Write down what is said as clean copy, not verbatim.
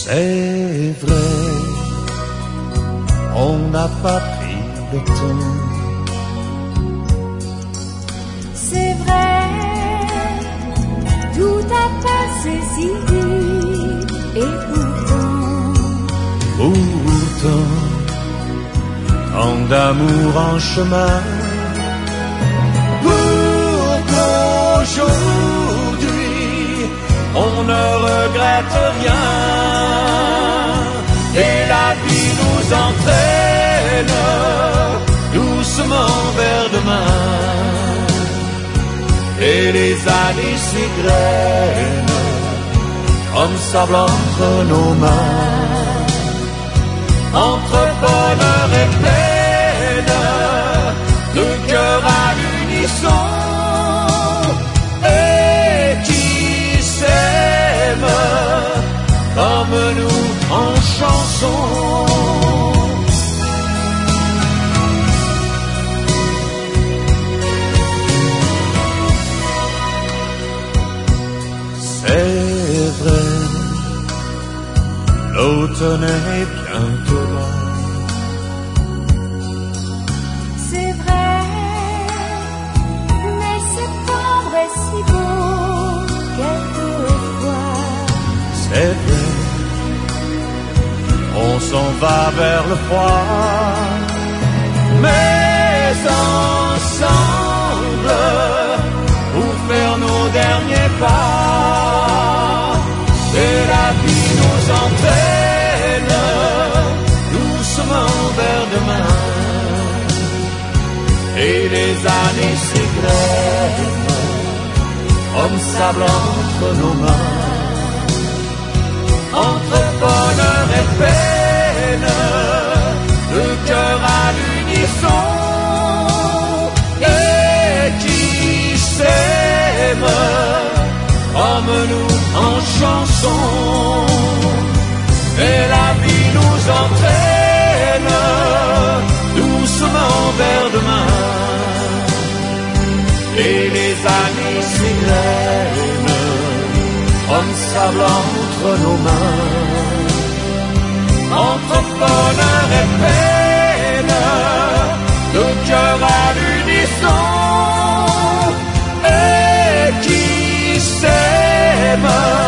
C'est vrai, on n'a pas pris le temps. C'est vrai, tout a passé si vite et pourtant, tant d'amour en chemin. Pour qu'aujourd'hui, on ne regrette rien. Et la vie nous entraîne doucement vers demain. Et les années s'égrènent comme sable entre nos mains. Entre bonheur et peine, deux cœurs à l'unisson, et qui s'aiment comme nous en chanson. C'est vrai, l'automne est bientôt là. c'est vrai, mais septembre est si beau quelquefois. C'est vrai, on s'en va vers le froid, mais ensemble, pour faire nos derniers pas, et la vie nous entraîne doucement vers demain, et les années s'égrènent comme sable entre nos mains. Entre bonheur et peine, deux cœurs à l'unisson, et qui s'aiment comme nous en chanson. Et la vie nous entraîne doucement vers demain, et les années s'égrènent comme sable entre nos mains. Entre bonheur et peine, deux cœurs à l'unisson, et qui s'aiment